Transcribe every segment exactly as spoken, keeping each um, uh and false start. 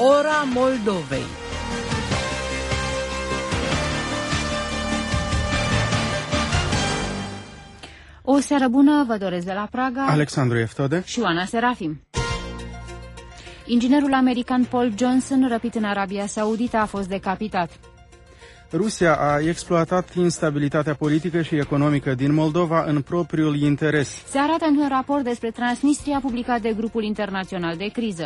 Ora Moldovei. O seară bună, vă doresc de la Praga Alexandru Eftode și Oana Serafim. Inginerul american Paul Johnson, răpit în Arabia Saudită, a fost decapitat. Rusia a exploatat instabilitatea politică și economică din Moldova în propriul interes. Se arată într-un raport despre Transnistria publicat de Grupul Internațional de Criză.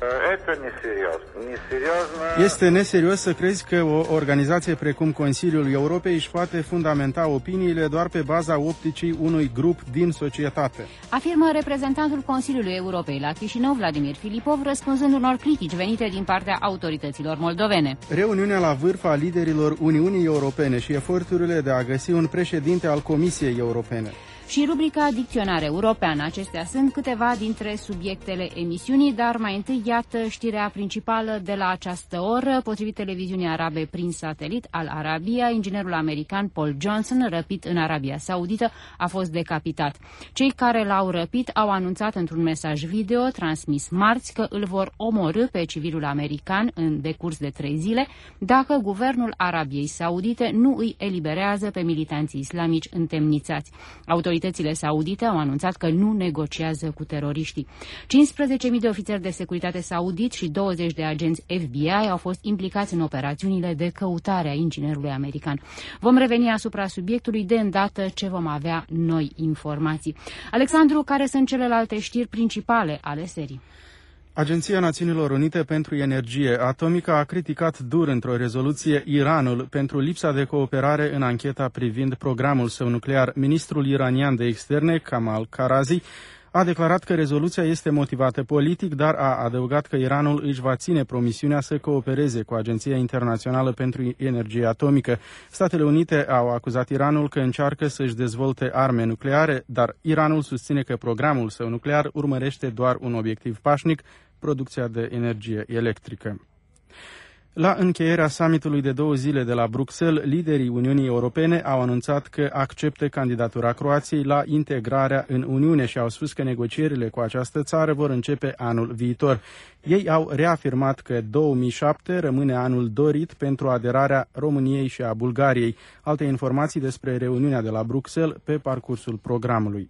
Este neserios să crezi că o organizație precum Consiliul Europei își poate fundamenta opiniile doar pe baza opticii unui grup din societate, afirmă reprezentantul Consiliului Europei la Chișinău, Vladimir Filipov, răspunzând unor critici venite din partea autorităților moldovene. Reuniunea la vârf a liderilor Uniunii Europene și eforturile de a găsi un președinte al Comisiei Europene. Și rubrica Dicționar European. Acestea sunt câteva dintre subiectele emisiunii, dar mai întâi iată știrea principală de la această oră. Potrivit televiziunii arabe prin satelit Al Arabia, inginerul american Paul Johnson, răpit în Arabia Saudită, a fost decapitat. Cei care l-au răpit au anunțat într-un mesaj video transmis marți că îl vor omorî pe civilul american în decurs de trei zile dacă guvernul Arabiei Saudite nu îi eliberează pe militanții islamici întemnițați. Autoritățile saudite au anunțat că nu negociază cu teroriștii. cincisprezece mii de ofițeri de securitate saudiți și douăzeci de agenți F B I au fost implicați în operațiunile de căutare a inginerului american. Vom reveni asupra subiectului de îndată ce vom avea noi informații. Alexandru, care sunt celelalte știri principale ale serii? Agenția Națiunilor Unite pentru Energie Atomică a criticat dur într-o rezoluție Iranul pentru lipsa de cooperare în ancheta privind programul său nuclear. Ministrul iranian de externe, Kamal Karazi, a declarat că rezoluția este motivată politic, dar a adăugat că Iranul își va ține promisiunea să coopereze cu Agenția Internațională pentru Energie Atomică. Statele Unite au acuzat Iranul că încearcă să-și dezvolte arme nucleare, dar Iranul susține că programul său nuclear urmărește doar un obiectiv pașnic, producția de energie electrică. La încheierea summitului de două zile de la Bruxelles, liderii Uniunii Europene au anunțat că acceptă candidatura Croației la integrarea în Uniune și au spus că negocierile cu această țară vor începe anul viitor. Ei au reafirmat că două mii șapte rămâne anul dorit pentru aderarea României și a Bulgariei. Alte informații despre reuniunea de la Bruxelles pe parcursul programului.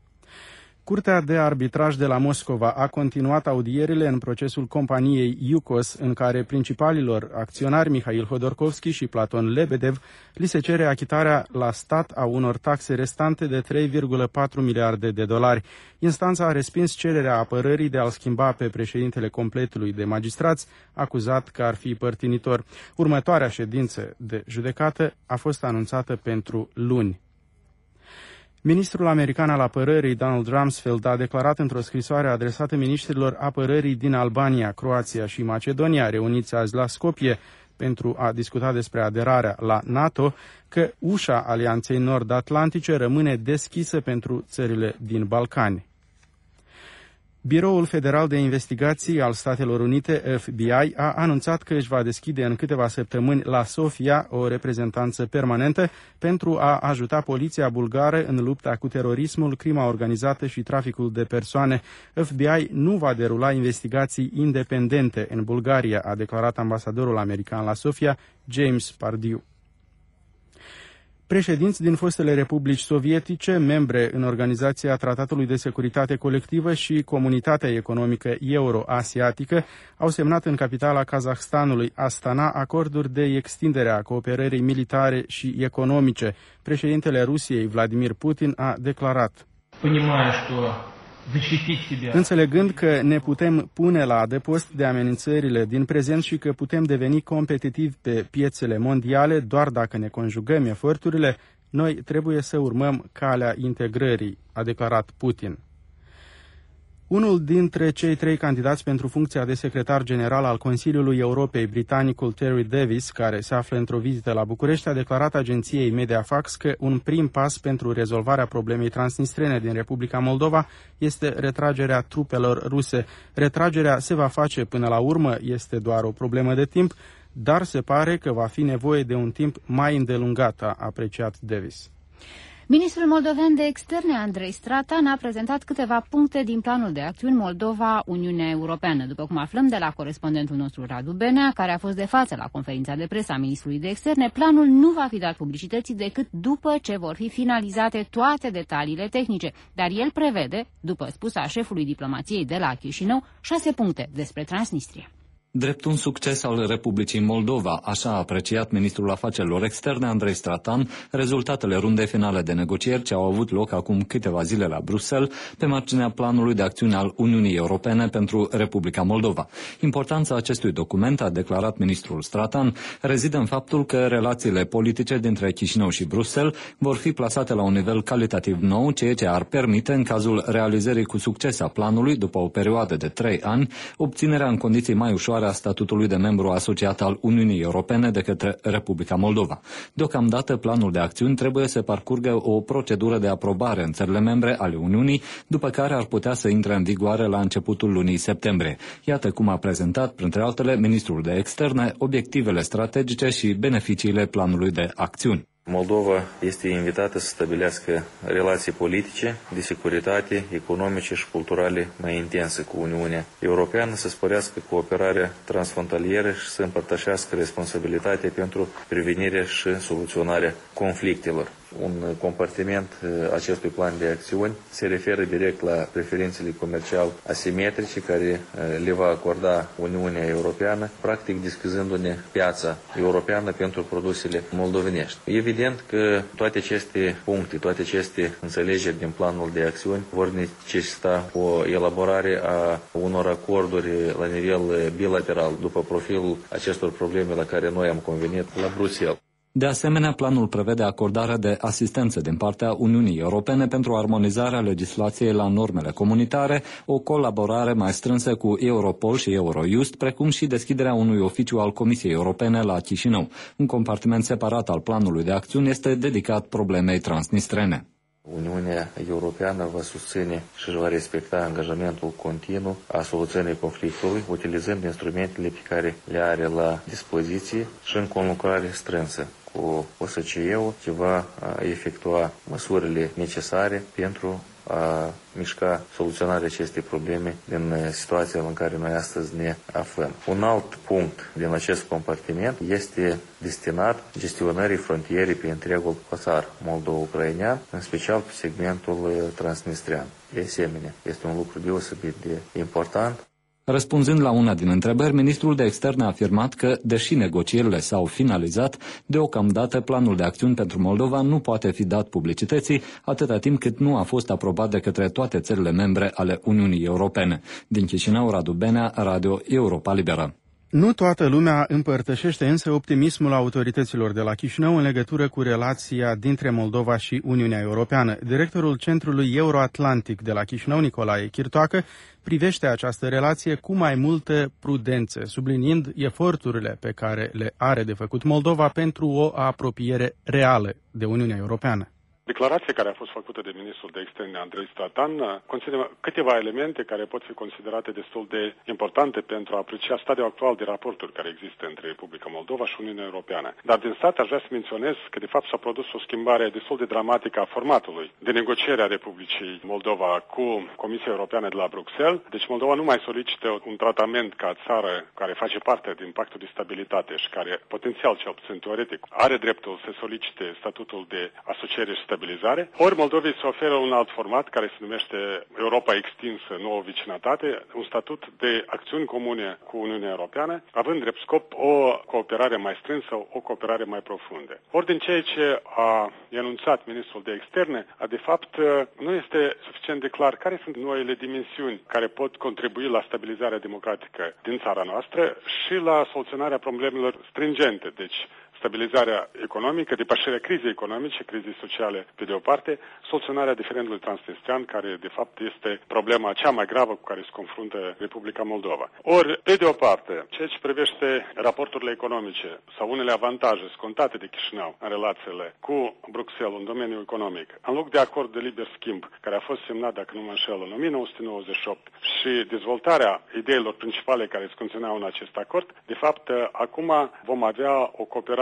Curtea de arbitraj de la Moscova a continuat audierile în procesul companiei Yukos, în care principalilor acționari Mihail Hodorkovski și Platon Lebedev li se cere achitarea la stat a unor taxe restante de trei virgulă patru miliarde de dolari. Instanța a respins cererea apărării de a-l schimba pe președintele completului de magistrați, acuzat că ar fi părtinitor. Următoarea ședință de judecată a fost anunțată pentru luni. Ministrul american al apărării, Donald Rumsfeld, a declarat într-o scrisoare adresată miniștrilor apărării din Albania, Croația și Macedonia, reuniți azi la Skopje pentru a discuta despre aderarea la NATO, că ușa Alianței Nord-Atlantice rămâne deschisă pentru țările din Balcani. Biroul Federal de Investigații al Statelor Unite, F B I, a anunțat că își va deschide în câteva săptămâni la Sofia o reprezentanță permanentă pentru a ajuta poliția bulgară în lupta cu terorismul, crima organizată și traficul de persoane. F B I nu va derula investigații independente în Bulgaria, a declarat ambasadorul american la Sofia, James Pardue. Președinți din fostele republici sovietice, membre în Organizația Tratatului de Securitate Colectivă și Comunitatea Economică Euro-Asiatică, au semnat în capitala Kazahstanului, Astana, acorduri de extindere a cooperării militare și economice. Președintele Rusiei, Vladimir Putin, a declarat: înțelegând că ne putem pune la adăpost de amenințările din prezent și că putem deveni competitivi pe piețele mondiale doar dacă ne conjugăm eforturile, noi trebuie să urmăm calea integrării, a declarat Putin. Unul dintre cei trei candidați pentru funcția de secretar general al Consiliului Europei, britanicul Terry Davis, care se află într-o vizită la București, a declarat agenției Mediafax că un prim pas pentru rezolvarea problemei transnistrene din Republica Moldova este retragerea trupelor ruse. Retragerea se va face până la urmă, este doar o problemă de timp, dar se pare că va fi nevoie de un timp mai îndelungat, a apreciat Davis. Ministrul moldovean de externe, Andrei Stratan, a prezentat câteva puncte din planul de acțiuni Moldova-Uniunea Europeană. După cum aflăm de la corespondentul nostru Radu Benea, care a fost de față la conferința de presă a ministrului de externe, planul nu va fi dat publicității decât după ce vor fi finalizate toate detaliile tehnice. Dar el prevede, după spusa șefului diplomației de la Chișinău, șase puncte despre Transnistria. Drept un succes al Republicii Moldova, așa a apreciat ministrul afacerilor externe Andrei Stratan rezultatele rundei finale de negocieri ce au avut loc acum câteva zile la Bruxelles pe marginea planului de acțiune al Uniunii Europene pentru Republica Moldova. Importanța acestui document, a declarat ministrul Stratan, rezidă în faptul că relațiile politice dintre Chișinău și Bruxelles vor fi plasate la un nivel calitativ nou, ceea ce ar permite, în cazul realizării cu succes a planului, după o perioadă de trei ani, obținerea în condiții mai ușoare a statutului de membru asociat al Uniunii Europene de către Republica Moldova. Deocamdată, planul de acțiuni trebuie să parcurgă o procedură de aprobare în țările membre ale Uniunii, după care ar putea să intre în vigoare la începutul lunii septembrie. Iată cum a prezentat, printre altele, ministrul de externe, obiectivele strategice și beneficiile planului de acțiuni. Moldova este invitată să stabilească relații politice, de securitate, economice și culturale mai intense cu Uniunea Europeană, să sporească cooperarea transfrontalieră și să împărtășească responsabilitatea pentru prevenirea și soluționarea conflictelor. Un compartiment acestui plan de acțiuni se referă direct la preferințele comerciale asimetrice care le va acorda Uniunea Europeană, practic deschizându-ne piața europeană pentru produsele moldovenești. Evident că toate aceste puncte, toate aceste înțelegeri din planul de acțiuni vor necesita o elaborare a unor acorduri la nivel bilateral, după profilul acestor probleme la care noi am convenit la Bruxelles. De asemenea, planul prevede acordarea de asistență din partea Uniunii Europene pentru armonizarea legislației la normele comunitare, o colaborare mai strânsă cu Europol și Eurojust, precum și deschiderea unui oficiu al Comisiei Europene la Chișinău. Un compartiment separat al planului de acțiuni este dedicat problemei transnistrene. Uniunea Europeană va susține și va respecta angajamentul continuu a soluționării conflictului, utilizând instrumentele pe care le are la dispoziție și în conlucrare strânsă cu O S C E-ul, ce va efectua măsurile necesare pentru a mișca soluționarea acestei probleme din situația în care noi astăzi ne aflăm. Un alt punct din acest compartiment este destinat gestionării frontierei pe întregul păsar moldo-ucrainean, în special pe segmentul transnistrian. De asemenea, este un lucru deosebit de important. Răspunzând la una din întrebări, ministrul de externe a afirmat că, deși negocierile s-au finalizat, deocamdată planul de acțiuni pentru Moldova nu poate fi dat publicității atâta timp cât nu a fost aprobat de către toate țările membre ale Uniunii Europene. Din Chișinău, Radu Benea, Radio Europa Liberă. Nu toată lumea împărtășește însă optimismul autorităților de la Chișinău în legătură cu relația dintre Moldova și Uniunea Europeană. Directorul Centrului Euroatlantic de la Chișinău, Nicolae Chirtoacă, privește această relație cu mai multă prudență, subliniind eforturile pe care le are de făcut Moldova pentru o apropiere reală de Uniunea Europeană. Declarația care a fost făcută de ministrul de externe Andrei Stratan conține câteva elemente care pot fi considerate destul de importante pentru a aprecia stadiul actual de raporturi care există între Republica Moldova și Uniunea Europeană. Dar din start aș vrea să menționez că de fapt s-a produs o schimbare destul de dramatică a formatului de negociere a Republicii Moldova cu Comisia Europeană de la Bruxelles. Deci Moldova nu mai solicită un tratament ca țară care face parte din Pactul de Stabilitate și care potențial, cel puțin teoretic, are dreptul să solicite statutul de asociere și stabilizare. Ori Moldovei se oferă un alt format care se numește Europa extinsă, nouă vecinătate, un statut de acțiuni comune cu Uniunea Europeană, având drept scop o cooperare mai strânsă, o cooperare mai profundă. Ori din ceea ce a anunțat ministrul de externe, de fapt nu este suficient de clar care sunt noile dimensiuni care pot contribui la stabilizarea democratică din țara noastră și la soluționarea problemelor stringente, deci stabilizarea economică, depășirea crizei economice, crizei sociale pe de o parte, soluționarea diferendului transnistrian, care de fapt este problema cea mai gravă cu care se confruntă Republica Moldova. Ori, pe de o parte, ceea ce privește raporturile economice sau unele avantaje scontate de Chișinău în relațiile cu Bruxelles în domeniul economic, în loc de acord de liber schimb, care a fost semnat, dacă nu mă înșel, în o mie nouă sute nouăzeci și opt, și dezvoltarea ideilor principale care se conțineau în acest acord, de fapt, acum vom avea o cooperare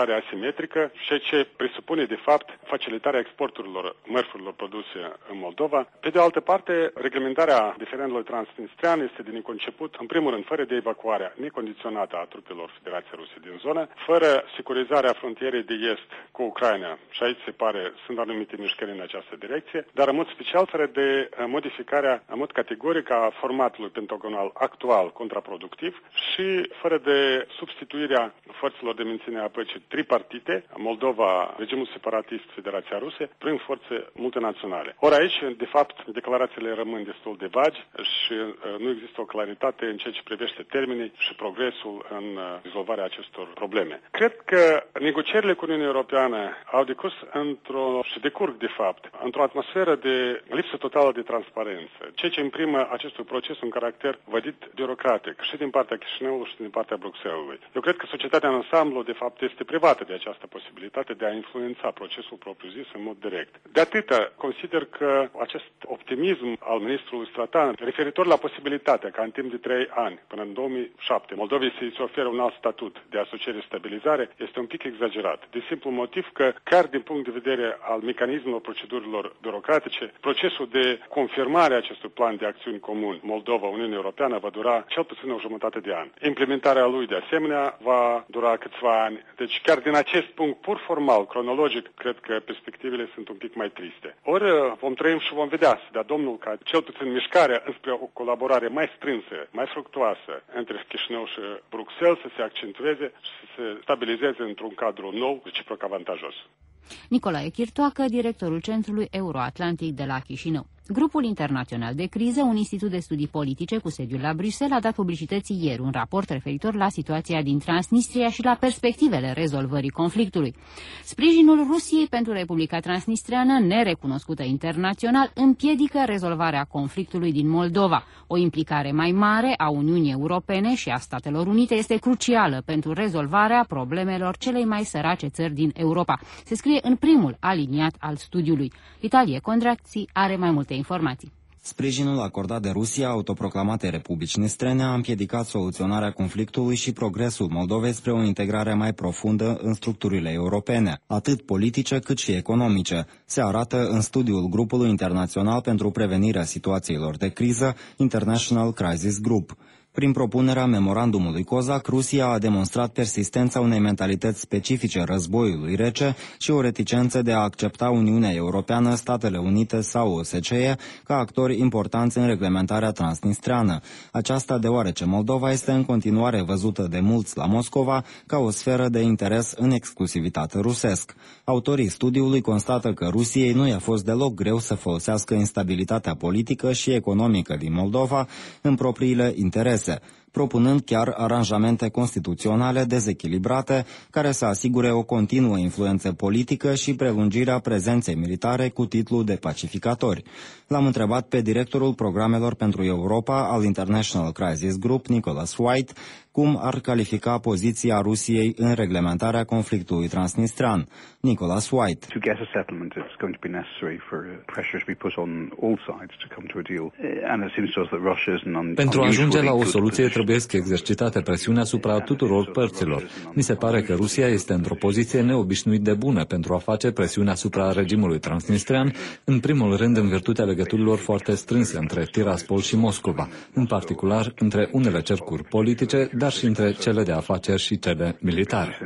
abordare asimetrică și ce presupune, de fapt, facilitarea exporturilor mărfurilor produse în Moldova. Pe de altă parte, reglementarea diferendelor transnistriane este de neconceput, în primul rând, fără de evacuarea necondiționată a trupelor Federației Ruse din zonă, fără securizarea frontierei de est cu Ucraina, și aici se pare sunt anumite mișcări în această direcție, dar în mod special fără de modificarea în mod categoric a formatului pentagonal actual contraproductiv și fără de substituirea forțelor de menținere a păcii tripartite, Moldova, regimul separatist, Federația Rusă, prin forțe multinaționale. Ori aici, de fapt, declarațiile rămân destul de vagi și nu există o claritate în ceea ce privește termenii și progresul în rezolvarea acestor probleme. Cred că negocierile cu Uniunea Europeană au decurs într-o, și decurg de fapt, într-o atmosferă de lipsă totală de transparență, ceea ce imprimă acestui proces un caracter vădit birocratic și din partea Chișinăului și din partea Bruxellesului. Eu cred că societatea în ansamblu, de fapt, este privată de această posibilitate de a influența procesul propriu-zis în mod direct. De atâta, consider că acest optimism al ministrului Stratan, referitor la posibilitatea ca în timp de trei ani, până în două mii șapte, Moldovei să-i se ofere un alt statut de asociere stabilizare, este un pic exagerat. De simplu motiv că, chiar din punct de vedere al mecanismelor procedurilor birocratice, procesul de confirmare a acestui plan de acțiuni comun Moldova-Uniunea Europeană va dura cel puțin o jumătate de an. Implementarea lui, de asemenea, va dura câțiva ani. Deci, chiar din acest punct pur formal, cronologic, cred că perspectivele sunt un pic mai triste. Ori vom trăi și vom vedea să dea Domnul ca cel puțin mișcarea înspre o colaborare mai strânsă, mai fructuoasă între Chișinău și Bruxelles să se accentueze și să se stabilizeze într-un cadru nou, reciproc avantajos. Nicolae Chirtoacă, directorul Centrului Euroatlantic de la Chișinău. Grupul Internațional de Criză, un institut de studii politice cu sediul la Bruxelles, a dat publicității ieri un raport referitor la situația din Transnistria și la perspectivele rezolvării conflictului. Sprijinul Rusiei pentru Republica Transnistreană, nerecunoscută internațional, împiedică rezolvarea conflictului din Moldova. O implicare mai mare a Uniunii Europene și a Statelor Unite este crucială pentru rezolvarea problemelor celei mai sărace țări din Europa. Se scrie în primul aliniat al studiului. Vitalie Condracții are mai multe informații. Sprijinul acordat de Rusia autoproclamatei Republici Nistrene a împiedicat soluționarea conflictului și progresul Moldovei spre o integrare mai profundă în structurile europene, atât politice cât și economice, se arată în studiul Grupului Internațional pentru Prevenirea Situațiilor de Criză, International Crisis Group. Prin propunerea memorandumului COSAC, Rusia a demonstrat persistența unei mentalități specifice războiului rece și o reticență de a accepta Uniunea Europeană, Statele Unite sau O S C E ca actori importanți în reglementarea transnistreană. Aceasta deoarece Moldova este în continuare văzută de mulți la Moscova ca o sferă de interes în exclusivitate rusesc. Autorii studiului constată că Rusiei nu i-a fost deloc greu să folosească instabilitatea politică și economică din Moldova în propriile interese, propunând chiar aranjamente constituționale dezechilibrate care să asigure o continuă influență politică și prelungirea prezenței militare cu titlu de pacificatori. L-am întrebat pe directorul programelor pentru Europa al International Crisis Group, Nicholas White, cum ar califica poziția Rusiei în reglementarea conflictului transnistrean. Nicholas White. To get a settlement, it's going to be necessary for pressure to be put on all sides to come to a deal. And it seems to us that Russia is an Pentru a ajunge la o soluție trebuie să exercitate presiunea asupra tuturor părților. Mi se pare că Rusia este într-o poziție neobișnuit de bună pentru a face presiune asupra regimului transnistrean, în primul rând în virtutea legăturilor foarte strânse între Tiraspol și Moscova, în particular între unele cercuri politice, dar și între cele de afaceri și cele militare.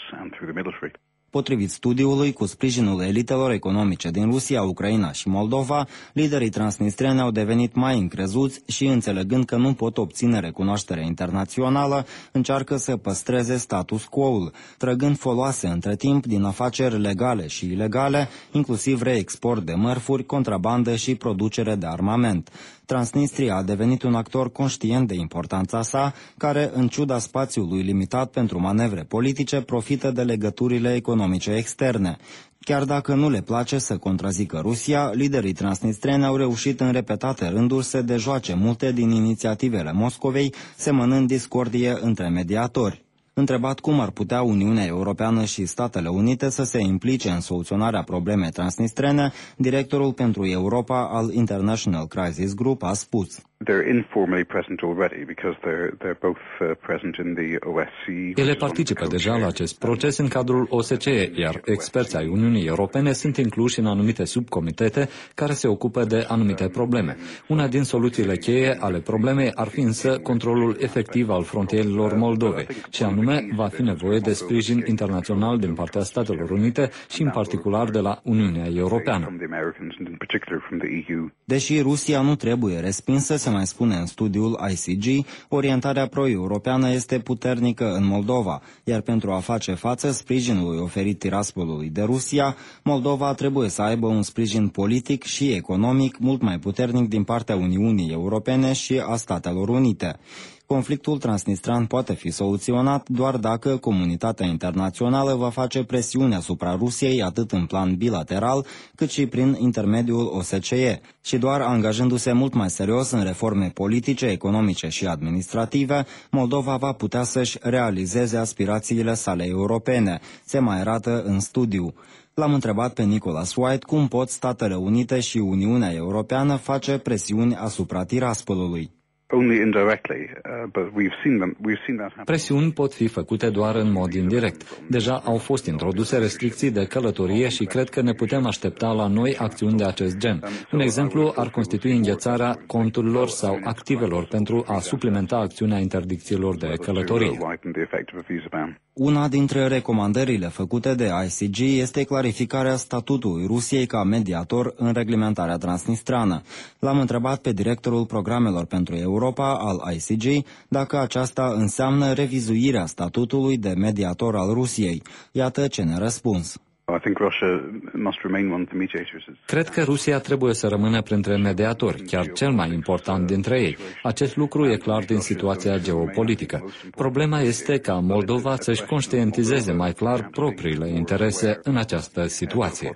Potrivit studiului, cu sprijinul elitelor economice din Rusia, Ucraina și Moldova, liderii transnistreni au devenit mai încrezuți și, înțelegând că nu pot obține recunoaștere internațională, încearcă să păstreze status quo-ul, trăgând foloase între timp din afaceri legale și ilegale, inclusiv reexport de mărfuri, contrabandă și producere de armament. Transnistria a devenit un actor conștient de importanța sa, care, în ciuda spațiului limitat pentru manevre politice, profită de legăturile economice externe. Chiar dacă nu le place să contrazică Rusia, liderii transnistreni au reușit în repetate rânduri să dejoace multe din inițiativele Moscovei, semănând discordie între mediatori. Întrebat cum ar putea Uniunea Europeană și Statele Unite să se implice în soluționarea problemei transnistrene, directorul pentru Europa al International Crisis Group a spus: They're informally present already because they're they're both uh, present in the O S C E. Ele participă deja la acest proces în cadrul O S C E, iar experți ai Uniunii Europene sunt incluși în anumite subcomitete care se ocupă de anumite probleme. Una din soluțiile cheie ale problemei ar fi însă controlul efectiv al frontierelor Moldovei, și anume va fi nevoie de sprijin internațional din partea Statelor Unite și în particular de la Uniunea Europeană. Deși Rusia nu trebuie respinsă, se mai spune în studiul I C G, orientarea pro-europeană este puternică în Moldova, iar pentru a face față sprijinului oferit Tiraspolului de Rusia, Moldova trebuie să aibă un sprijin politic și economic mult mai puternic din partea Uniunii Europene și a Statelor Unite. Conflictul transnistran poate fi soluționat doar dacă comunitatea internațională va face presiune asupra Rusiei atât în plan bilateral, cât și prin intermediul O S C E, și doar angajându-se mult mai serios în reforme politice, economice și administrative, Moldova va putea să-și realizeze aspirațiile sale europene, se mai arată în studiu. L-am întrebat pe Nicholas White cum pot Statele Unite și Uniunea Europeană face presiuni asupra Tiraspolului. Presiuni pot fi făcute doar în mod indirect. Deja au fost introduse restricții de călătorie și cred că ne putem aștepta la noi acțiuni de acest gen. Un exemplu ar constitui înghețarea conturilor sau activelor pentru a suplimenta acțiunea interdicțiilor de călătorie. Una dintre recomandările făcute de I C G este clarificarea statutului Rusiei ca mediator în reglementarea transnistrană. L-am întrebat pe directorul programelor pentru Europa al I C G dacă aceasta înseamnă revizuirea statutului de mediator al Rusiei. Iată ce ne-a răspuns. Cred că Rusia trebuie să rămână printre mediatori, chiar cel mai important dintre ei. Acest lucru e clar din situația geopolitică. Problema este ca Moldova să-și conștientizeze mai clar propriile interese în această situație.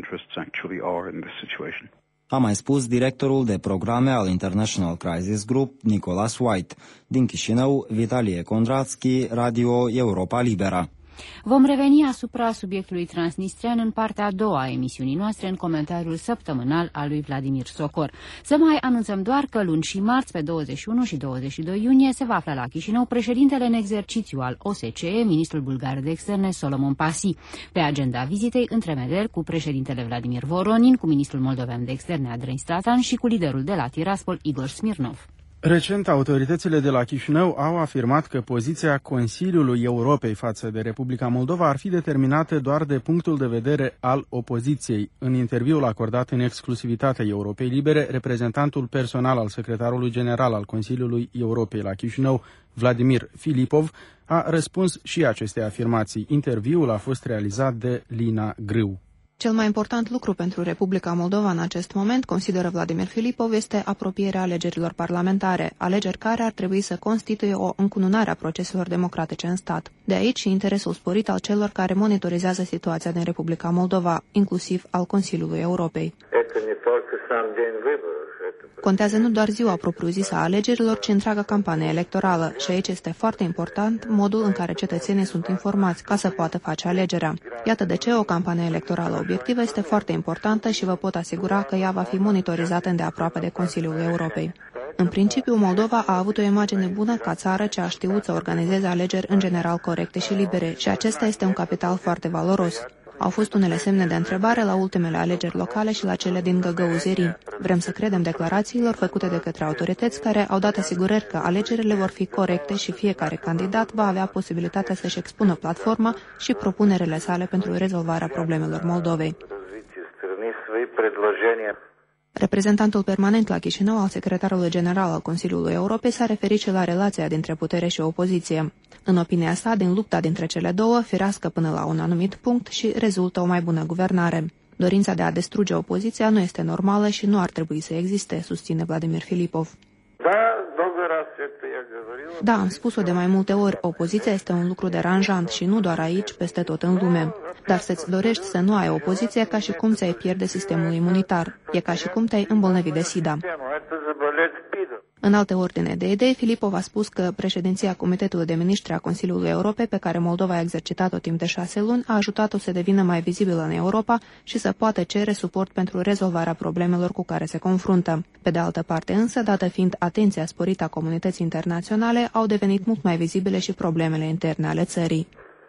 A mai spus directorul de programe al International Crisis Group, Nicholas White. Din Chișinău, Vitalie Kondratski, Radio Europa Libera. Vom reveni asupra subiectului transnistrian în partea a doua a emisiunii noastre, în comentariul săptămânal al lui Vladimir Socor. Să mai anunțăm doar că luni și marți, pe douăzeci și unu și douăzeci și doi iunie, se va afla la Chișinău președintele în exercițiu al O S C E, ministrul bulgar de externe Solomon Pasi. Pe agenda vizitei, întremederi cu președintele Vladimir Voronin, cu ministrul moldovean de externe Andrei Stratan și cu liderul de la Tiraspol, Igor Smirnov. Recent, autoritățile de la Chișinău au afirmat că poziția Consiliului Europei față de Republica Moldova ar fi determinată doar de punctul de vedere al opoziției. În interviul acordat în exclusivitate Europei Libere, reprezentantul personal al secretarului general al Consiliului Europei la Chișinău, Vladimir Filipov, a răspuns și aceste afirmații. Interviul a fost realizat de Lina Grâu. Cel mai important lucru pentru Republica Moldova în acest moment, consideră Vladimir Filipov, este apropierea alegerilor parlamentare, alegeri care ar trebui să constituie o încununare a proceselor democratice în stat. De aici și interesul sporit al celor care monitorizează situația din Republica Moldova, inclusiv al Consiliului Europei. Contează nu doar ziua propriu-zisă a alegerilor, ci întreaga campanie electorală și aici este foarte important modul în care cetățenii sunt informați ca să poată face alegerea. Iată de ce o campanie electorală obiectivă este foarte importantă și vă pot asigura că ea va fi monitorizată îndeaproape de Consiliul Europei. În principiu, Moldova a avut o imagine bună ca țară ce a știut să organizeze alegeri în general corecte și libere și acesta este un capital foarte valoros. Au fost unele semne de întrebare la ultimele alegeri locale și la cele din Găgăuzeri. Vrem să credem declarațiilor făcute de către autorități care au dat asigurări că alegerile vor fi corecte și fiecare candidat va avea posibilitatea să-și expună platforma și propunerile sale pentru rezolvarea problemelor Moldovei. Reprezentantul permanent la Chișinău al secretarului general al Consiliului Europei s-a referit și la relația dintre putere și opoziție. În opinia sa, din lupta dintre cele două, firească până la un anumit punct și rezultă o mai bună guvernare. Dorința de a distruge opoziția nu este normală și nu ar trebui să existe, susține Vladimir Filipov. Da, am spus-o de mai multe ori, opoziția este un lucru deranjant și nu doar aici, peste tot în lume. Dar să-ți dorești să nu ai opoziție ca și cum ți-ai pierde sistemul imunitar. E ca și cum te-ai îmbolnăvi de SIDA. În alte ordine de idei, Filipov a spus că președinția Comitetului de Miniștri a Consiliului Europei, pe care Moldova a exercitat-o timp de șase luni, a ajutat-o să devină mai vizibilă în Europa și să poată cere suport pentru rezolvarea problemelor cu care se confruntă. Pe de altă parte însă, dată fiind atenția sporită a comunității internaționale, au devenit mult mai vizibile și problemele interne ale țării.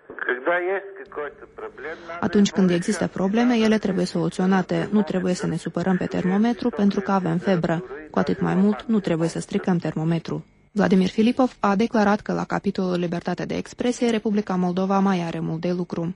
Atunci când există probleme, ele trebuie soluționate. Nu trebuie să ne supărăm pe termometru pentru că avem febră. Cu atât mai mult, nu trebuie să stricăm termometru. Vladimir Filipov a declarat că la capitolul Libertate de expresie, Republica Moldova mai are mult de lucru.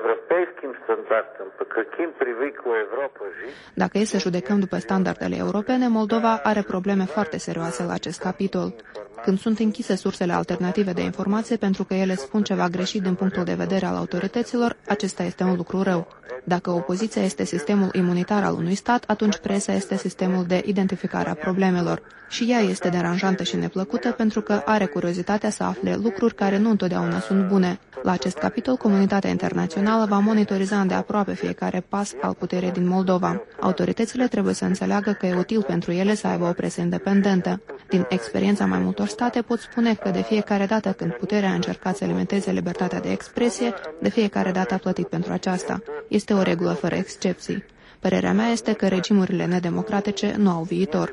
Dacă e să judecăm după standardele europene, Moldova are probleme foarte serioase la acest capitol. Când sunt închise sursele alternative de informație pentru că ele spun ceva greșit din punctul de vedere al autorităților, acesta este un lucru rău. Dacă opoziția este sistemul imunitar al unui stat, atunci presa este sistemul de identificare a problemelor. Și ea este deranjantă și neplăcută pentru că are curiozitatea să afle lucruri care nu întotdeauna sunt bune. La acest capitol, comunitatea internațională va monitoriza îndeaproape fiecare pas al puterii din Moldova. Autoritățile trebuie să înțeleagă că e util pentru ele să aibă o presă independentă. Din experiența mai multor state pot spune că de fiecare dată când puterea a încercat să limiteze libertatea de expresie, de fiecare dată a plătit pentru aceasta. Este o regulă fără excepții. Părerea mea este că regimurile nedemocratice nu au viitor.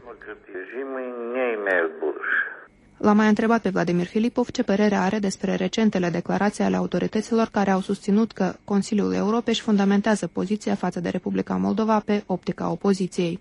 L-a mai întrebat pe Vladimir Filipov ce părere are despre recentele declarații ale autorităților care au susținut că Consiliul Europei își fundamentează poziția față de Republica Moldova pe optica opoziției.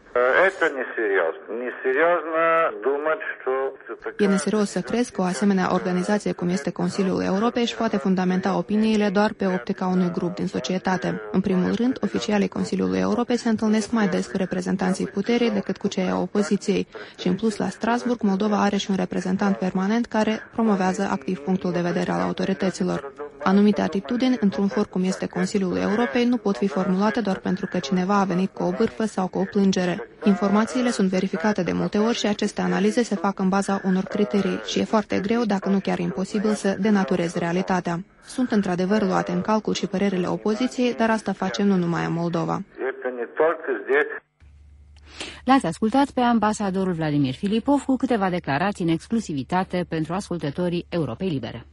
E neserios să crezi că o asemenea organizație cum este Consiliul Europei își poate fundamenta opiniile doar pe optica unui grup din societate. În primul rând, oficialii Consiliului Europei se întâlnesc mai des cu reprezentanții puterii decât cu cei a opoziției și, în plus, la Strasbourg, Moldova are și un reprezentant permanent care promovează activ punctul de vedere al autorităților. Anumite atitudini, într-un for cum este Consiliul Europei, nu pot fi formulate doar pentru că cineva a venit cu o bârfă sau cu o plângere. Informațiile sunt verificate de multe ori și aceste analize se fac în baza unor criterii și e foarte greu, dacă nu chiar imposibil, să denaturezi realitatea. Sunt într-adevăr luate în calcul și părerile opoziției, dar asta facem nu numai în Moldova. L-ați ascultat pe ambasadorul Vladimir Filipov cu câteva declarații în exclusivitate pentru ascultătorii Europei Libere.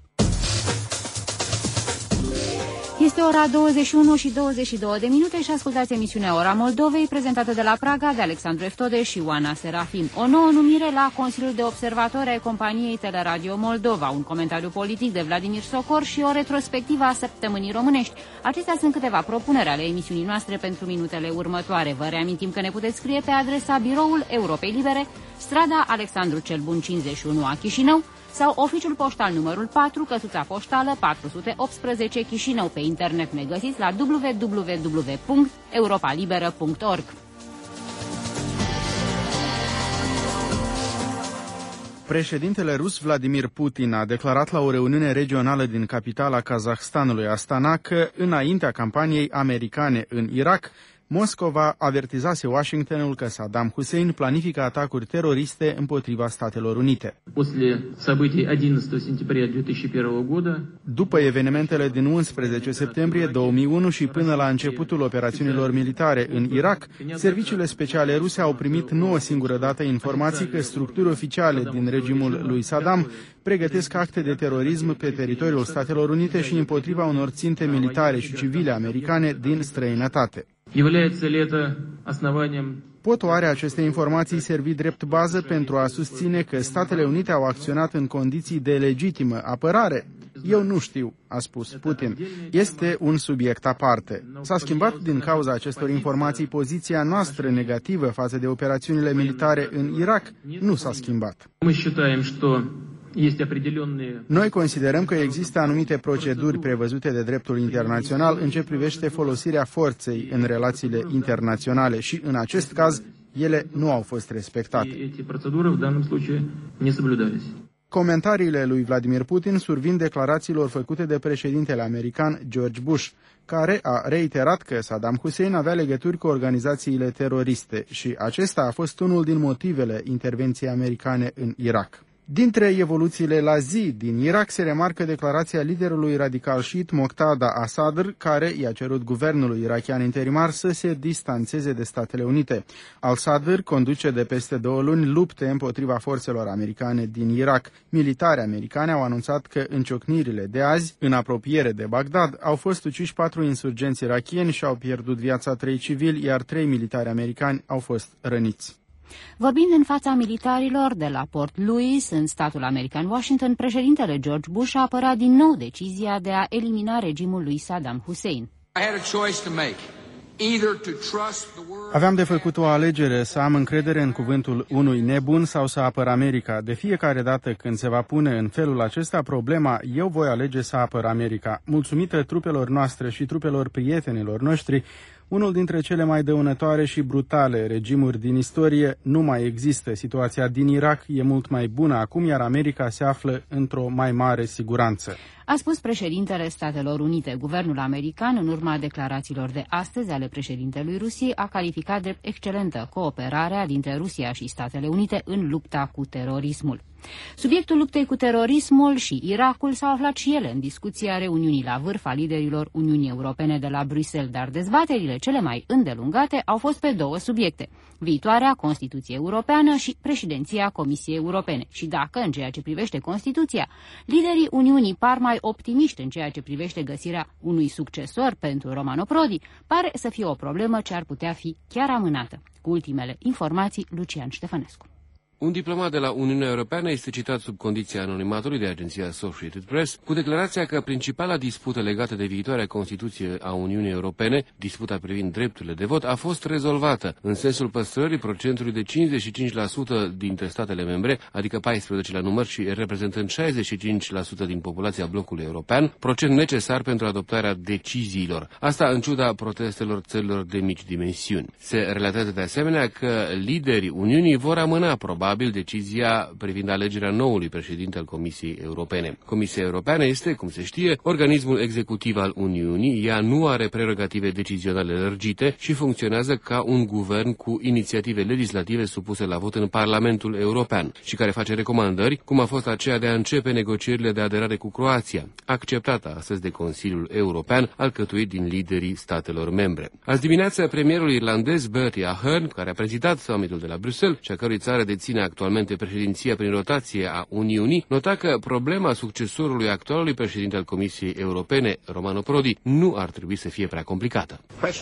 Este ora douăzeci și unu și douăzeci și două de minute și ascultați emisiunea Ora Moldovei, prezentată de la Praga de Alexandru Eftode și Oana Serafim. O nouă numire la Consiliul de Observatori ai companiei Teleradio Moldova, un comentariu politic de Vladimir Socor și o retrospectivă a săptămânii românești. Acestea sunt câteva propuneri ale emisiunii noastre pentru minutele următoare. Vă reamintim că ne puteți scrie pe adresa Biroul Europei Libere, strada Alexandru cel Bun cincizeci și unu a Chișinău, sau oficiul poștal numărul patru, căsuța poștală patru sute optsprezece Chișinău. Pe internet ne găsiți la w w w punct europa liberă punct org. Președintele rus Vladimir Putin a declarat la o reuniune regională din capitala Kazahstanului, Astana, că înaintea campaniei americane în Irak, Moscova avertizase Washingtonul că Saddam Hussein planifică atacuri teroriste împotriva Statelor Unite. După evenimentele din unsprezece septembrie două mii unu și până la începutul operațiunilor militare în Irak, serviciile speciale ruse au primit nu o singură dată informații că structuri oficiale din regimul lui Saddam pregătesc acte de terorism pe teritoriul Statelor Unite și împotriva unor ținte militare și civile americane din străinătate. Pot oare aceste informații servi drept bază pentru a susține că Statele Unite au acționat în condiții de legitimă apărare? Eu nu știu, a spus Putin. Este un subiect aparte. S-a schimbat din cauza acestor informații poziția noastră negativă față de operațiunile militare în Irak? Nu s-a schimbat. Noi considerăm că există anumite proceduri prevăzute de dreptul internațional în ce privește folosirea forței în relațiile internaționale și, în acest caz, ele nu au fost respectate. Comentariile lui Vladimir Putin survin declarațiilor făcute de președintele american George Bush, care a reiterat că Saddam Hussein avea legături cu organizațiile teroriste și acesta a fost unul din motivele intervenției americane în Irak. Dintre evoluțiile la zi din Irak se remarcă declarația liderului radical șiit Moqtada al-Sadr, care i-a cerut guvernului irakian interimar să se distanțeze de Statele Unite. Al-Sadr conduce de peste două luni lupte împotriva forțelor americane din Irak. Militari americani au anunțat că în ciocnirile de azi, în apropiere de Bagdad, au fost uciși patru insurgenți irakieni și au pierdut viața trei civili, iar trei militari americani au fost răniți. Vorbind în fața militarilor de la Port Louis, în statul american Washington, președintele George Bush a apărat din nou decizia de a elimina regimul lui Saddam Hussein. Aveam de făcut o alegere, să am încredere în cuvântul unui nebun sau să apăr America. De fiecare dată când se va pune în felul acesta problema, eu voi alege să apăr America. Mulțumită trupelor noastre și trupelor prietenilor noștri, unul dintre cele mai dăunătoare și brutale regimuri din istorie nu mai există. Situația din Irak e mult mai bună acum, iar America se află într-o mai mare siguranță. A spus președintele Statelor Unite. Guvernul american, în urma declarațiilor de astăzi ale președintelui Rusiei, a calificat drept excelentă cooperarea dintre Rusia și Statele Unite în lupta cu terorismul. Subiectul luptei cu terorismul și Irakul s-au aflat și ele în discuția reuniunii la vârf a liderilor Uniunii Europene de la Bruxelles, dar dezbaterile cele mai îndelungate au fost pe două subiecte: viitoarea Constituție Europeană și președinția Comisiei Europene. Și dacă, în ceea ce privește Constituția, liderii Uniunii par mai optimiști în ceea ce privește găsirea unui succesor pentru Romano Prodi, pare să fie o problemă ce ar putea fi chiar amânată. Cu ultimele informații, Lucian Ștefănescu. Un diplomat de la Uniunea Europeană este citat sub condiția anonimatului de agenția Associated Press cu declarația că principala dispută legată de viitoarea Constituție a Uniunii Europene, disputa privind drepturile de vot, a fost rezolvată în sensul păstrării procentului de cincizeci și cinci la sută dintre statele membre, adică paisprezece la număr și reprezentând șaizeci și cinci la sută din populația blocului european, procent necesar pentru adoptarea deciziilor. Asta în ciuda protestelor țărilor de mici dimensiuni. Se relatează de asemenea că liderii Uniunii vor amâna probabil decizia privind alegerea noului președinte al Comisiei Europene. Comisia Europeană este, cum se știe, organismul executiv al Uniunii. Ea nu are prerogative decizionale lărgite și funcționează ca un guvern cu inițiative legislative supuse la vot în Parlamentul European și care face recomandări, cum a fost aceea de a începe negocierile de aderare cu Croația, acceptată astăzi de Consiliul European, alcătuit din liderii statelor membre. Azi dimineața, premierul irlandez Bertie Ahern, care a prezidat summitul de la Bruxelles și a cărui țară deține actualmente președinția prin rotație a Uniunii, nota că problema succesorului actualului președinte al Comisiei Europene, Romano Prodi, nu ar trebui să fie prea complicată.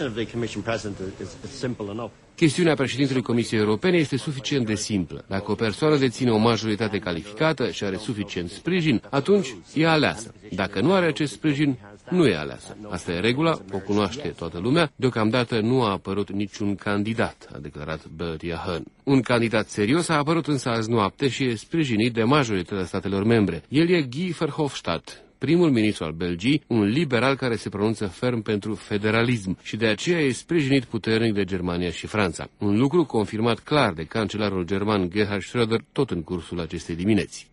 Chestiunea președintelui Comisiei Europene este suficient de simplă. Dacă o persoană deține o majoritate calificată și are suficient sprijin, atunci e aleasă. Dacă nu are acest sprijin, nu e aleasă. Asta e regula, o cunoaște toată lumea. Deocamdată nu a apărut niciun candidat, a declarat Bertie Ahern. Un candidat serios a apărut însă azi noapte și e sprijinit de majoritatea statelor membre. El e Guy Verhofstadt, primul ministru al Belgiei, un liberal care se pronunță ferm pentru federalism și de aceea e sprijinit puternic de Germania și Franța. Un lucru confirmat clar de cancelarul german Gerhard Schröder tot în cursul acestei dimineți.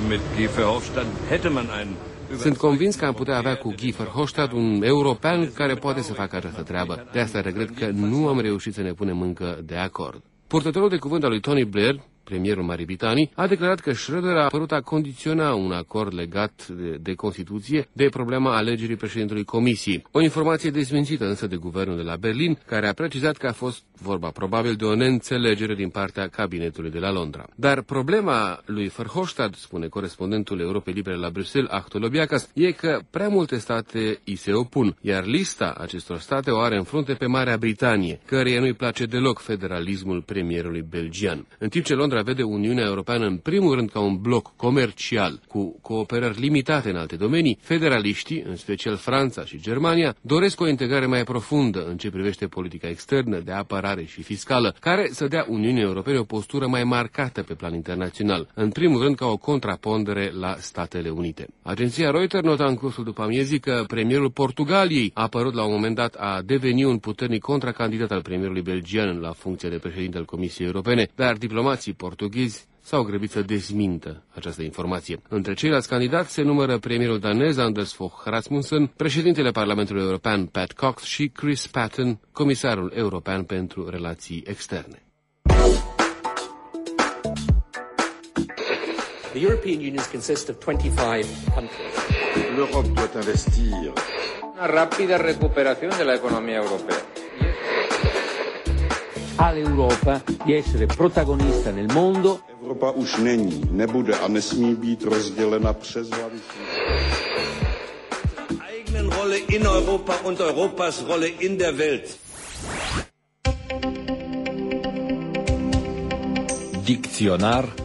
Sunt convins că am putea avea cu Guy Verhofstadt un european care poate să facă această treabă. De asta regret că nu am reușit să ne punem încă de acord. Purtătorul de cuvânt al lui Tony Blair, premierul Marii Britanii, a declarat că Schröder a părut a condiționa un acord legat de, de Constituție de problema alegerii președintelui Comisiei. O informație dezmințită însă de guvernul de la Berlin, care a precizat că a fost vorba probabil de o neînțelegere din partea cabinetului de la Londra. Dar problema lui Verhofstadt, spune corespondentul Europei Libere la Bruxelles, Achtolobiacas, e că prea multe state îi se opun, iar lista acestor state o are în frunte pe Marea Britanie, căreia nu-i place deloc federalismul premierului belgian. În timp ce Londra vede Uniunea Europeană în primul rând ca un bloc comercial cu cooperări limitate în alte domenii, federaliștii, în special Franța și Germania, doresc o integrare mai profundă în ce privește politica externă, de apărare și fiscală, care să dea Uniunii Europene o postură mai marcată pe plan internațional, în primul rând ca o contrapondere la Statele Unite. Agenția Reuters nota în cursul după amiezii că premierul Portugaliei a apărut la un moment dat a deveni un puternic contracandidat al premierului belgian la funcția de președinte al Comisiei Europene, dar diplomații portughezi s-au grăbit să dezmintă această informație. Între ceilalți candidați se numără premierul danez Anders Fogh Rasmussen, președintele Parlamentului European Pat Cox și Chris Patten, comisarul european pentru relații externe. The European Union consists of twenty-five countries. L'Europe doit investir. Una rapida recuperación de la economía europea. All'Europa di essere protagonista nel mondo. Evropa už není, nebude a nesmí být rozdělena přes hlavy. Eigenen Rolle in Europa und Europas Rolle in der Welt. Dicționar